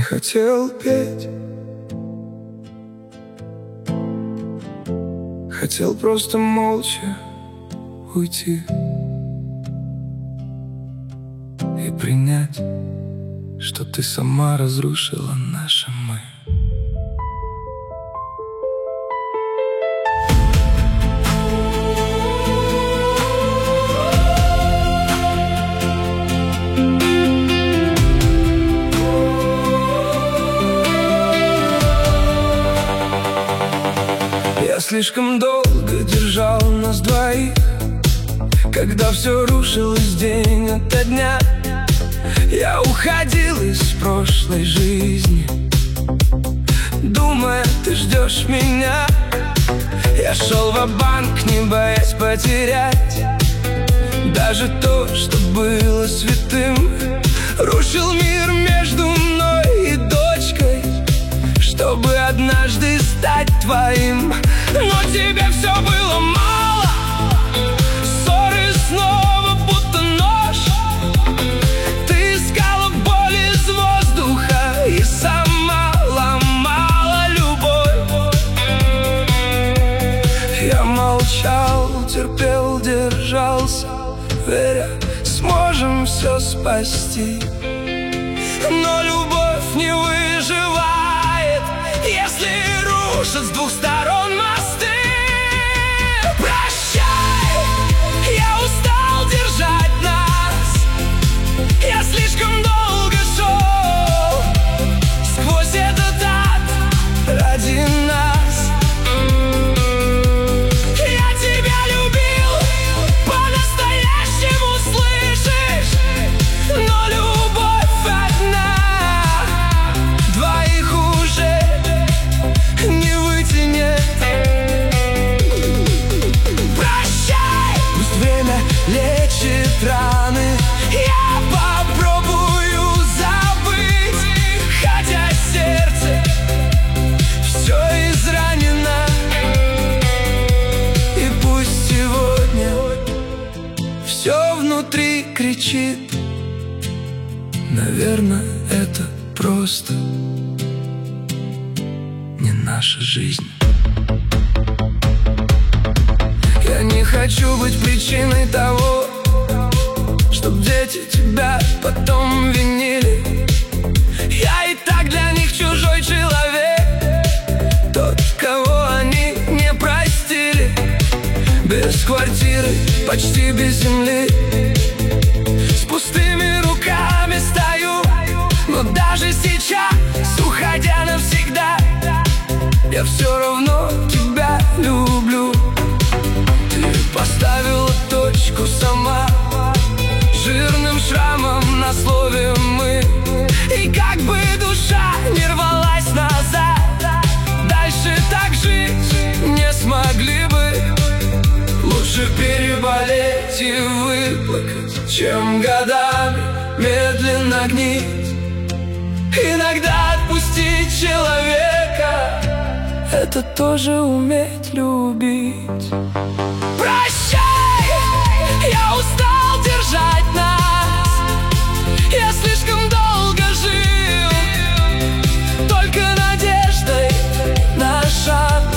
хотел петь, хотел просто молча уйти и принять, что ты сама разрушила наши мы. Я слишком долго держал нас двоих, когда все рушилось день ото дня. Я уходил из прошлой жизни, думая, ты ждешь меня. Я шел ва-банк, не боясь потерять даже то, что было святым. Рушил мир между мной и дочкой, чтобы однажды стать твоим. Но тебе все было мало, ссоры снова будто нож. Ты искала боль из воздуха и сама ломала любовь. Я молчал, терпел, держался, веря, сможем все спасти. Но любовь не выживает, если рушат с двух сторон мосты. Прощай, я устал держать нас. Я слишком долго шел сквозь этот ад ради нас. Я тебя любил по-настоящему, слышишь? Но любовь одна, двоих уже не вытянет. Прощай, пусть время лечит раны. Я попробую забыть, хотя сердце все изранено. И пусть сегодня все внутри кричит, наверное, это просто не наша жизнь. Я не хочу быть причиной того, чтоб дети тебя потом винили. Я и так для них чужой человек, тот, кого они не простили. Без квартиры, почти без земли, с пустыми руками стою. Но даже сейчас, уходя навсегда, я все равно тебя люблю. Ты поставила точку сама, жирным шрамом на слове «мы». И как бы душа не рвалась назад, дальше так жить не смогли бы. Лучше переболеть и выплакать, чем годами медленно гнить. Иногда отпустить человека — это тоже уметь любить. Прощай, я устал держать нас. Я слишком долго жил только надеждой на шанс.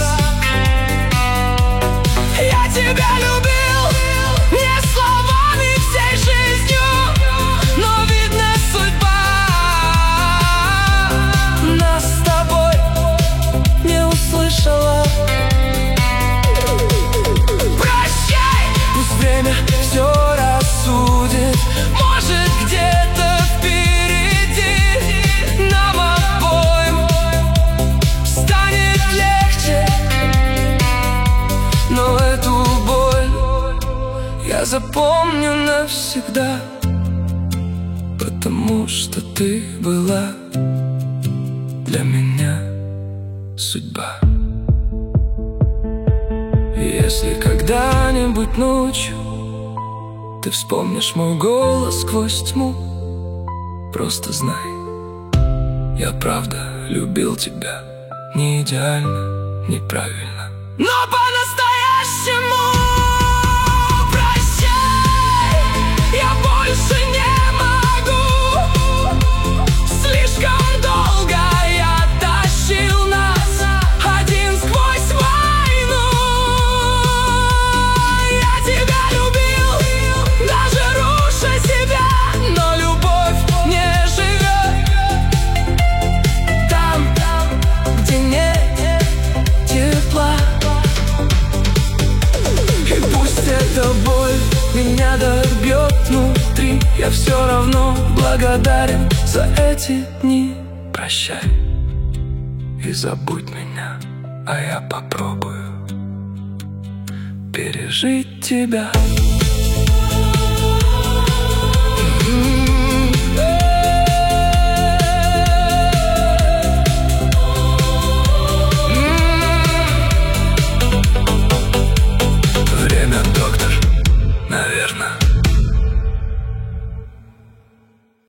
Я тебя любил не словами, всей жизнью, но, видно, судьба нас с тобой не услышала. Прощай, пусть время все рассудит. Может, где-то впереди нам обоим станет легче. Но эту боль я запомню навсегда, потому что ты была для меня судьба. И если когда-нибудь ночью ты вспомнишь мой голос сквозь тьму, просто знай, я правда любил тебя. Не идеально, неправильно, но по-настоящему. Прощай, я больше не могу. Слишком долго благодарен за эти дни. Прощай и забудь меня, а я попробую пережить тебя.